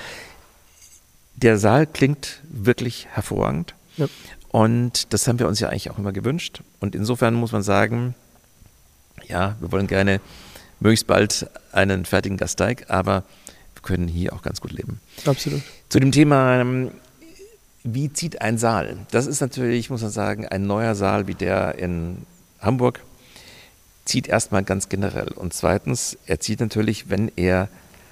der Saal klingt wirklich hervorragend. Ja. Und das haben wir uns ja eigentlich auch immer gewünscht. Und insofern muss man sagen, ja, wir wollen gerne möglichst bald einen fertigen Gasteig, aber wir können hier auch ganz gut leben. Absolut. Zu dem Thema, wie zieht ein Saal? Das ist natürlich, muss man sagen, ein neuer Saal wie der in Hamburg zieht erstmal ganz generell. Und zweitens, er zieht natürlich, wenn er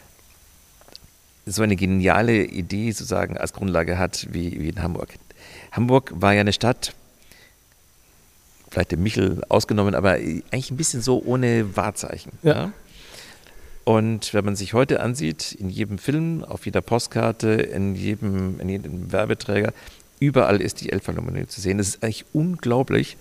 so eine geniale Idee sozusagen als Grundlage hat wie, wie in Hamburg. Hamburg war ja eine Stadt, vielleicht den Michel ausgenommen, aber eigentlich ein bisschen so ohne Wahrzeichen. Ja. Ja? Und wenn man sich heute ansieht, in jedem Film, auf jeder Postkarte, in jedem, in jedem Werbeträger, überall ist die Elbphilharmonie zu sehen. Das ist eigentlich unglaublich.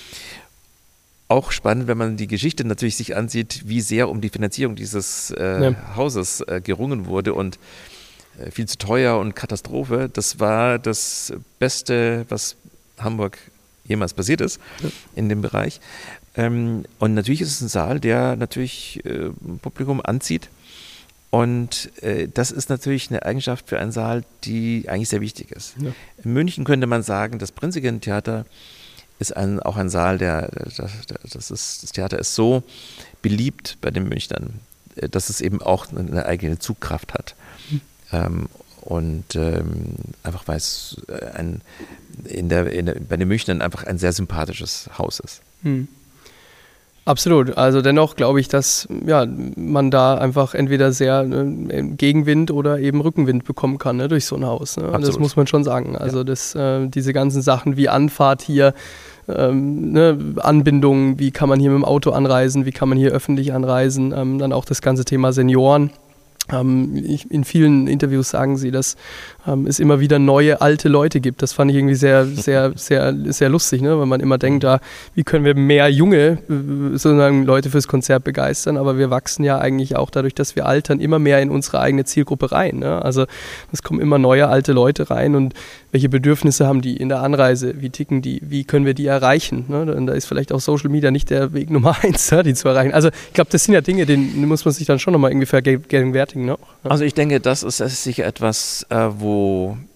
Auch spannend, wenn man die Geschichte natürlich sich ansieht, wie sehr um die Finanzierung dieses äh, ja. Hauses äh, gerungen wurde und äh, viel zu teuer und Katastrophe. Das war das Beste, was Hamburg jemals passiert ist ja. in dem Bereich. Ähm, und natürlich ist es ein Saal, der natürlich äh, Publikum anzieht. Und äh, das ist natürlich eine Eigenschaft für einen Saal, die eigentlich sehr wichtig ist. Ja. In München könnte man sagen, das Prinzregenten-Theater ist ein, auch ein Saal, der, der, der das, ist, das Theater ist so beliebt bei den Münchnern, dass es eben auch eine eigene Zugkraft hat. Mhm. Ähm, und ähm, einfach weil es ein, in der, in der, bei den Münchnern einfach ein sehr sympathisches Haus ist. Mhm. Absolut. Also dennoch glaube ich, dass ja, man da einfach entweder sehr äh, Gegenwind oder eben Rückenwind bekommen kann, ne, durch so ein Haus. Ne? Das muss man schon sagen. Also ja. das, äh, diese ganzen Sachen wie Anfahrt hier, ähm, ne, Anbindungen, wie kann man hier mit dem Auto anreisen, wie kann man hier öffentlich anreisen, ähm, dann auch das ganze Thema Senioren. Ähm, ich, in vielen Interviews sagen sie, dass ähm, es immer wieder neue, alte Leute gibt. Das fand ich irgendwie sehr, sehr, sehr, sehr lustig, ne? Weil man immer denkt, da, wie können wir mehr junge äh, sozusagen Leute fürs Konzert begeistern, aber wir wachsen ja eigentlich auch dadurch, dass wir altern, immer mehr in unsere eigene Zielgruppe rein. Ne? Also es kommen immer neue, alte Leute rein und welche Bedürfnisse haben die in der Anreise, wie ticken die, wie können wir die erreichen? Ne? Und da ist vielleicht auch Social Media nicht der Weg Nummer eins, die zu erreichen. Also ich glaube, das sind ja Dinge, denen muss man sich dann schon nochmal irgendwie vergegenwärtigen. Ne? Also ich denke, das ist, das ist sicher etwas, äh, wo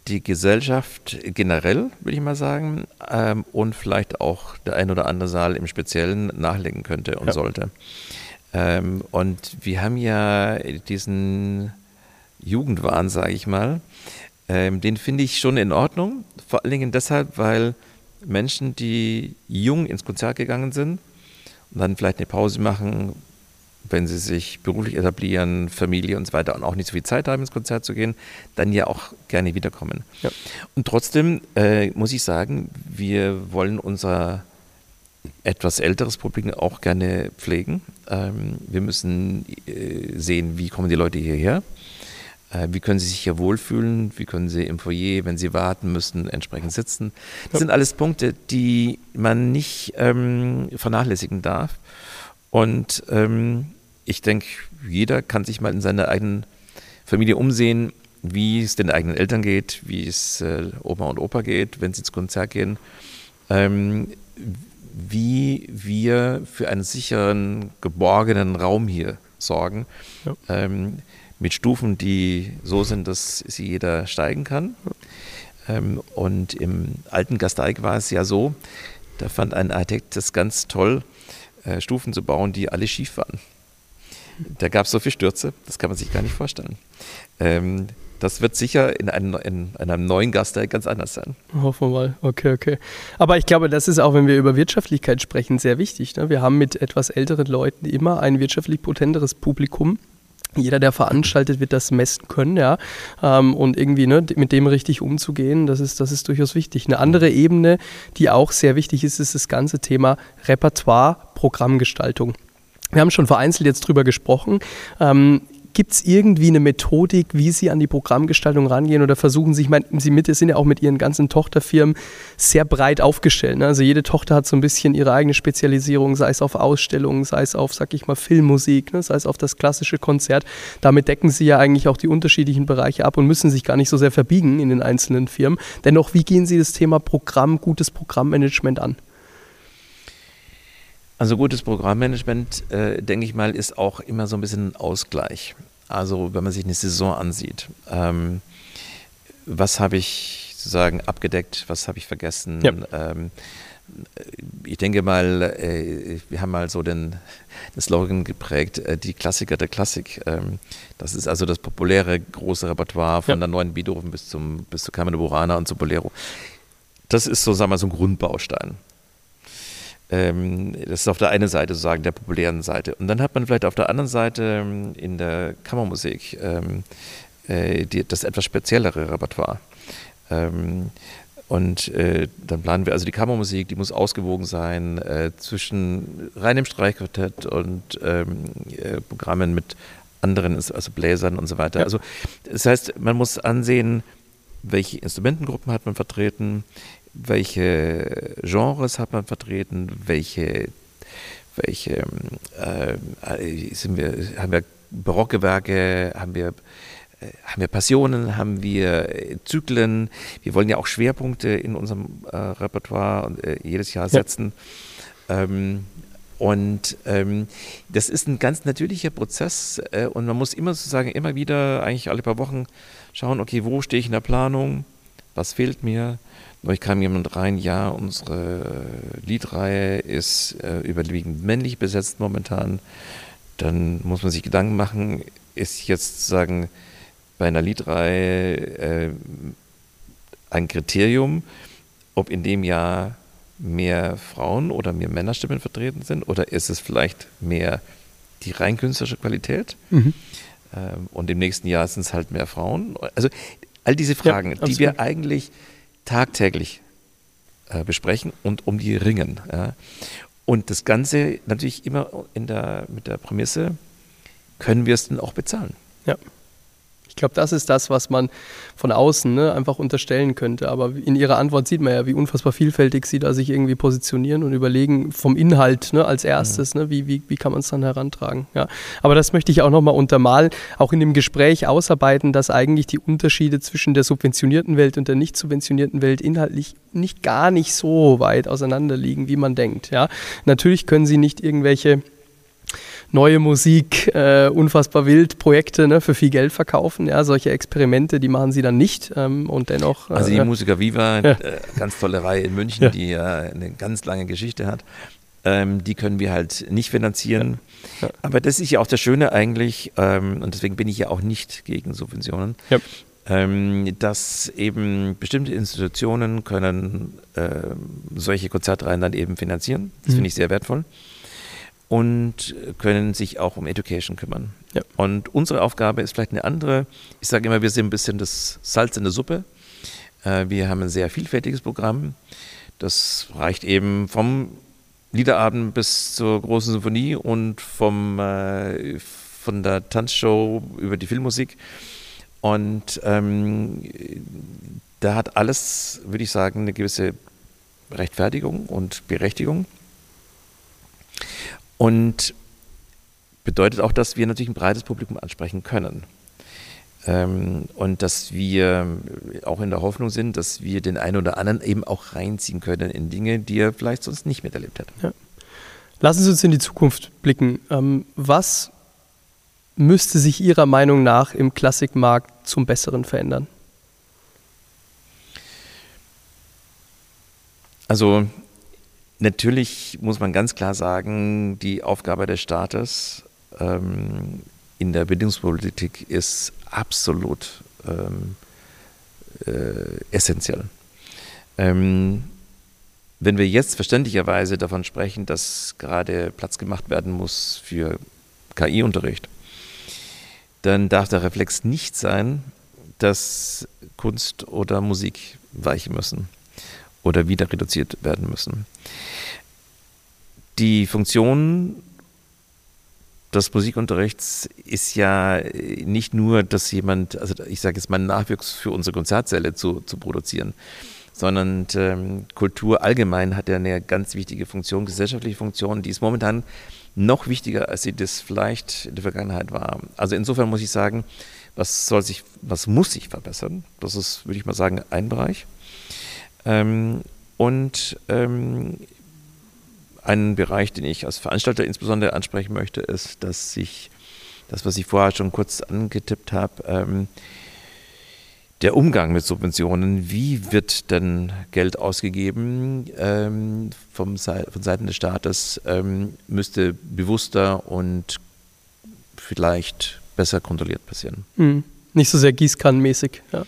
die Gesellschaft generell, würde ich mal sagen, ähm, und vielleicht auch der ein oder andere Saal im Speziellen nachlegen könnte und ja. sollte. Ähm, und wir haben ja diesen Jugendwahn, sage ich mal, ähm, den finde ich schon in Ordnung, vor allen Dingen deshalb, weil Menschen, die jung ins Konzert gegangen sind und dann vielleicht eine Pause machen, wenn sie sich beruflich etablieren, Familie und so weiter und auch nicht so viel Zeit haben, ins Konzert zu gehen, dann ja auch gerne wiederkommen. Ja. Und trotzdem äh, muss ich sagen, wir wollen unser etwas älteres Publikum auch gerne pflegen. Ähm, wir müssen äh, sehen, wie kommen die Leute hierher, äh, wie können sie sich hier wohlfühlen, wie können sie im Foyer, wenn sie warten müssen, entsprechend sitzen. Das ja. sind alles Punkte, die man nicht ähm, vernachlässigen darf. Und ähm, ich denke, jeder kann sich mal in seiner eigenen Familie umsehen, wie es den eigenen Eltern geht, wie es äh, Oma und Opa geht, wenn sie ins Konzert gehen, ähm, wie wir für einen sicheren, geborgenen Raum hier sorgen, ja. ähm, mit Stufen, die so sind, dass sie jeder steigen kann. Ähm, und im alten Gasteig war es ja so, da fand ein Architekt das ganz toll, äh, Stufen zu bauen, die alle schief waren. Da gab es so viele Stürze, das kann man sich gar nicht vorstellen. Ähm, das wird sicher in einem, in einem neuen Gasteig ganz anders sein. Hoffen wir mal. Okay, okay. Aber ich glaube, das ist auch, wenn wir über Wirtschaftlichkeit sprechen, sehr wichtig. Ne? Wir haben mit etwas älteren Leuten immer ein wirtschaftlich potenteres Publikum. Jeder, der veranstaltet, wird das messen können, ja. Ähm, und irgendwie ne, mit dem richtig umzugehen, das ist, das ist durchaus wichtig. Eine andere Ebene, die auch sehr wichtig ist, ist das ganze Thema Repertoire, Programmgestaltung. Wir haben schon vereinzelt jetzt drüber gesprochen. Ähm, Gibt es irgendwie eine Methodik, wie Sie an die Programmgestaltung rangehen oder versuchen Sie, ich meine, Sie mit, sind ja auch mit Ihren ganzen Tochterfirmen sehr breit aufgestellt. Ne? Also jede Tochter hat so ein bisschen ihre eigene Spezialisierung, sei es auf Ausstellungen, sei es auf, sag ich mal, Filmmusik, ne? sei es auf das klassische Konzert. Damit decken Sie ja eigentlich auch die unterschiedlichen Bereiche ab und müssen sich gar nicht so sehr verbiegen in den einzelnen Firmen. Dennoch, wie gehen Sie das Thema Programm, gutes Programmmanagement an? Also gutes Programmmanagement, äh, denke ich mal, ist auch immer so ein bisschen ein Ausgleich. Also wenn man sich eine Saison ansieht, ähm, was habe ich sozusagen abgedeckt, was habe ich vergessen? Ja. Ähm, ich denke mal, äh, wir haben mal so den, den Slogan geprägt, äh, die Klassiker der Klassik. Ähm, das ist also das populäre große Repertoire von ja. der neuen Beethoven bis zum bis zu Carmine Burana und zu Bolero. Das ist so, sagen wir mal, so ein Grundbaustein. Das ist auf der einen Seite sozusagen der populären Seite. Und dann hat man vielleicht auf der anderen Seite in der Kammermusik ähm, äh, die, das etwas speziellere Repertoire. Ähm, und äh, dann planen wir also die Kammermusik, die muss ausgewogen sein äh, zwischen reinem Streichquartett und ähm, äh, Programmen mit anderen, also Bläsern und so weiter. Ja. Also das heißt, man muss ansehen, welche Instrumentengruppen hat man vertreten, welche Genres hat man vertreten, welche, welche äh, sind wir, haben wir barocke Werke, haben wir, äh, haben wir Passionen, haben wir Zyklen. Wir wollen ja auch Schwerpunkte in unserem äh, Repertoire äh, jedes Jahr setzen. Ja. Ähm, und ähm, das ist ein ganz natürlicher Prozess äh, und man muss immer sozusagen immer wieder, eigentlich alle paar Wochen schauen, okay, wo stehe ich in der Planung, was fehlt mir? Neulich kam jemand rein, ja, unsere Liedreihe ist äh, überwiegend männlich besetzt momentan. Dann muss man sich Gedanken machen, ist jetzt sozusagen bei einer Liedreihe äh, ein Kriterium, ob in dem Jahr mehr Frauen oder mehr Männerstimmen vertreten sind oder ist es vielleicht mehr die rein künstlerische Qualität? Mhm. Ähm, und im nächsten Jahr sind es halt mehr Frauen. Also all diese Fragen, ja, die wir eigentlich tagtäglich äh, besprechen und um die ringen. Ja. Und das Ganze natürlich immer in der, mit der Prämisse, können wir es denn auch bezahlen? Ja. Ich glaube, das ist das, was man von außen ne, einfach unterstellen könnte. Aber in Ihrer Antwort sieht man ja, wie unfassbar vielfältig Sie da sich irgendwie positionieren und überlegen vom Inhalt ne, als erstes, mhm. ne, wie, wie, wie kann man es dann herantragen. Ja. Aber das möchte ich auch nochmal untermalen, auch in dem Gespräch ausarbeiten, dass eigentlich die Unterschiede zwischen der subventionierten Welt und der nicht subventionierten Welt inhaltlich nicht gar nicht so weit auseinander liegen, wie man denkt. Ja. Natürlich können Sie nicht irgendwelche neue Musik, äh, unfassbar wild, Projekte, ne, für viel Geld verkaufen. Ja, solche Experimente, die machen sie dann nicht. Ähm, und dennoch. Äh, also die Musiker Viva, ja. äh, ganz tolle Reihe in München, ja. die äh, eine ganz lange Geschichte hat. Ähm, die können wir halt nicht finanzieren. Ja. Ja. Aber das ist ja auch das Schöne eigentlich, ähm, und deswegen bin ich ja auch nicht gegen Subventionen, ja. ähm, dass eben bestimmte Institutionen können äh, solche Konzertreihen dann eben finanzieren. Das mhm. finde ich sehr wertvoll. Und können sich auch um Education kümmern. Ja. Und unsere Aufgabe ist vielleicht eine andere. Ich sage immer, wir sind ein bisschen das Salz in der Suppe. Äh, wir haben ein sehr vielfältiges Programm. Das reicht eben vom Liederabend bis zur großen Symphonie und vom, äh, von der Tanzshow über die Filmmusik. Und ähm, da hat alles, würde ich sagen, eine gewisse Rechtfertigung und Berechtigung. Und bedeutet auch, dass wir natürlich ein breites Publikum ansprechen können. Ähm, und dass wir auch in der Hoffnung sind, dass wir den einen oder anderen eben auch reinziehen können in Dinge, die er vielleicht sonst nicht miterlebt hätte. Ja. Lassen Sie uns in die Zukunft blicken. Ähm, was müsste sich Ihrer Meinung nach im Klassikmarkt zum Besseren verändern? Also natürlich muss man ganz klar sagen, die Aufgabe des Staates ähm, in der Bildungspolitik ist absolut ähm, äh, essentiell. Ähm, wenn wir jetzt verständlicherweise davon sprechen, dass gerade Platz gemacht werden muss für K I-Unterricht, dann darf der Reflex nicht sein, dass Kunst oder Musik weichen müssen oder wieder reduziert werden müssen. Die Funktion des Musikunterrichts ist ja nicht nur, dass jemand, also ich sage jetzt mal, Nachwuchs für unsere Konzertsäle zu, zu produzieren, sondern ähm, Kultur allgemein hat ja eine ganz wichtige Funktion, gesellschaftliche Funktion, die ist momentan noch wichtiger, als sie das vielleicht in der Vergangenheit war. Also insofern muss ich sagen, was soll sich, was muss sich verbessern? Das ist, würde ich mal sagen, ein Bereich. Ähm, und ähm, ein Bereich, den ich als Veranstalter insbesondere ansprechen möchte, ist, dass sich das, was ich vorher schon kurz angetippt habe, ähm, der Umgang mit Subventionen, wie wird denn Geld ausgegeben ähm, vom, von Seiten des Staates, ähm, müsste bewusster und vielleicht besser kontrolliert passieren. Hm. Nicht so sehr gießkannenmäßig, ja.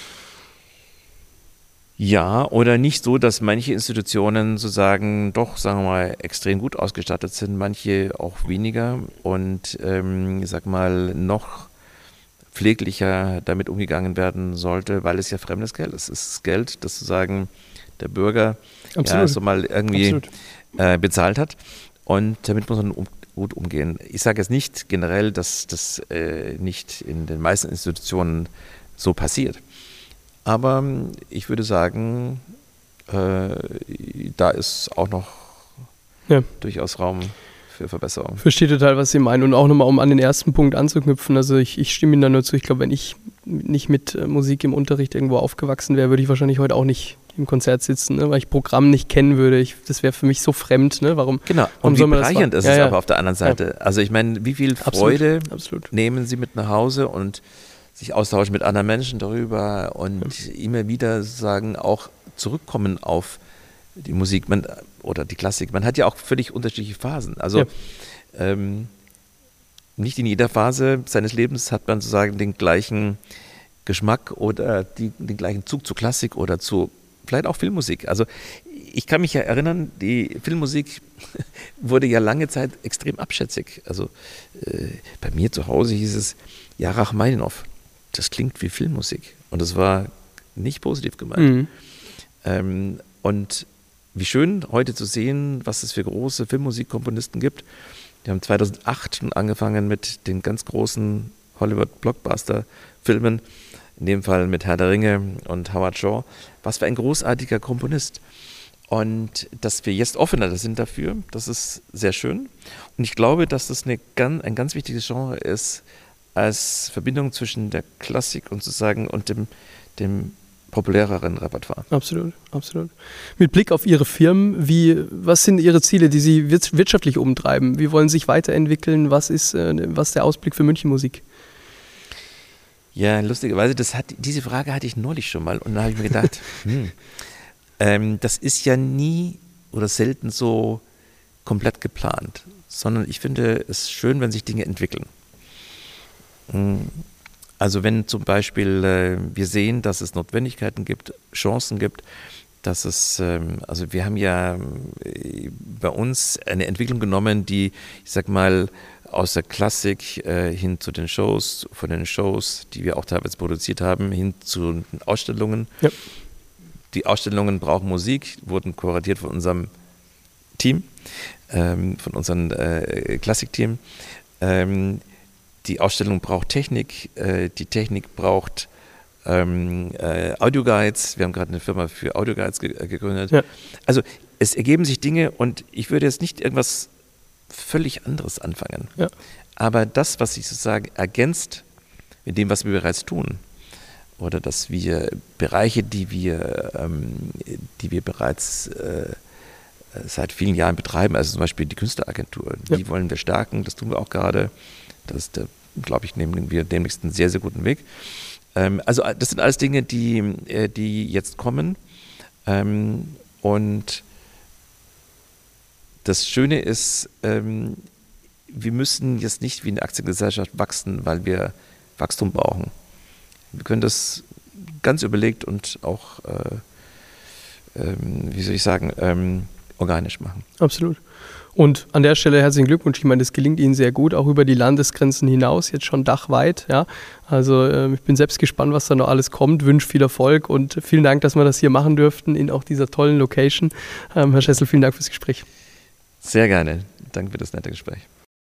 Ja, oder nicht so, dass manche Institutionen sozusagen doch, sagen wir mal, extrem gut ausgestattet sind, manche auch weniger und ähm, ich sag mal, noch pfleglicher damit umgegangen werden sollte, weil es ja fremdes Geld ist. Es ist Geld, das sozusagen der Bürger ja, so mal irgendwie äh, bezahlt hat und damit muss man um, gut umgehen. Ich sage jetzt nicht generell, dass das äh, nicht in den meisten Institutionen so passiert. Aber ich würde sagen, äh, da ist auch noch ja. durchaus Raum für Verbesserung. Verstehe total, was Sie meinen. Und auch nochmal, um an den ersten Punkt anzuknüpfen, also ich, ich stimme Ihnen da nur zu. Ich glaube, wenn ich nicht mit äh, Musik im Unterricht irgendwo aufgewachsen wäre, würde ich wahrscheinlich heute auch nicht im Konzert sitzen, ne? Weil ich Programm nicht kennen würde. Ich, das wäre für mich so fremd. Ne? Warum, genau, warum und wie bereichernd ist ja, es ja. aber auf der anderen Seite. Ja. Also ich meine, wie viel Freude absolut, absolut. nehmen Sie mit nach Hause und sich austauschen mit anderen Menschen darüber und ja. immer wieder sagen, auch zurückkommen auf die Musik man, oder die Klassik. Man hat ja auch völlig unterschiedliche Phasen. Also ja. ähm, nicht in jeder Phase seines Lebens hat man sozusagen den gleichen Geschmack oder die, den gleichen Zug zu Klassik oder zu vielleicht auch Filmmusik. Also ich kann mich ja erinnern, die Filmmusik wurde ja lange Zeit extrem abschätzig. Also äh, bei mir zu Hause hieß es, ja, Rachmaninow, das klingt wie Filmmusik. Und das war nicht positiv gemeint. Mhm. Ähm, und wie schön heute zu sehen, was es für große Filmmusikkomponisten gibt. Die haben zweitausendacht schon angefangen mit den ganz großen Hollywood-Blockbuster-Filmen, in dem Fall mit Herr der Ringe und Howard Shore. Was für ein großartiger Komponist. Und dass wir jetzt offener sind dafür, das ist sehr schön. Und ich glaube, dass das eine, ein ganz wichtiges Genre ist, als Verbindung zwischen der Klassik und sozusagen und dem, dem populäreren Repertoire. Absolut, absolut. Mit Blick auf Ihre Firmen, wie, was sind Ihre Ziele, die Sie wirtschaftlich umtreiben? Wie wollen Sie sich weiterentwickeln? Was ist, äh, was ist der Ausblick für München Musik? Ja, lustigerweise, das hat, diese Frage hatte ich neulich schon mal und da habe ich mir gedacht, hm, ähm, das ist ja nie oder selten so komplett geplant, sondern ich finde es schön, wenn sich Dinge entwickeln. Also wenn zum Beispiel äh, wir sehen, dass es Notwendigkeiten gibt, Chancen gibt, dass es, ähm, also wir haben ja äh, bei uns eine Entwicklung genommen, die, ich sag mal, aus der Klassik äh, hin zu den Shows, von den Shows, die wir auch teilweise produziert haben, hin zu den Ausstellungen. Ja. Die Ausstellungen brauchen Musik, wurden kuratiert von unserem Team, ähm, von unserem äh, Klassikteam. Ähm, die Ausstellung braucht Technik, äh, die Technik braucht ähm, äh, Audioguides. Wir haben gerade eine Firma für Audioguides ge- äh, gegründet. Ja. Also es ergeben sich Dinge und ich würde jetzt nicht irgendwas völlig anderes anfangen. Ja. Aber das, was sich sozusagen ergänzt mit dem, was wir bereits tun, oder dass wir Bereiche, die wir, ähm, die wir bereits äh, seit vielen Jahren betreiben, also zum Beispiel die Künstleragentur, ja. die wollen wir stärken, das tun wir auch gerade. Das ist, der, glaube ich, nehmen wir demnächst einen sehr, sehr guten Weg. Ähm, also das sind alles Dinge, die, äh, die jetzt kommen. Ähm, und das Schöne ist, ähm, wir müssen jetzt nicht wie eine Aktiengesellschaft wachsen, weil wir Wachstum brauchen. Wir können das ganz überlegt und auch, äh, ähm, wie soll ich sagen, ähm, organisch machen. Absolut. Und an der Stelle herzlichen Glückwunsch. Ich meine, das gelingt Ihnen sehr gut, auch über die Landesgrenzen hinaus, jetzt schon dachweit. Ja. Also äh, ich bin selbst gespannt, was da noch alles kommt. Wünsche viel Erfolg und vielen Dank, dass wir das hier machen dürften in auch dieser tollen Location. Ähm, Herr Schessel, vielen Dank fürs Gespräch. Sehr gerne. Danke für das nette Gespräch.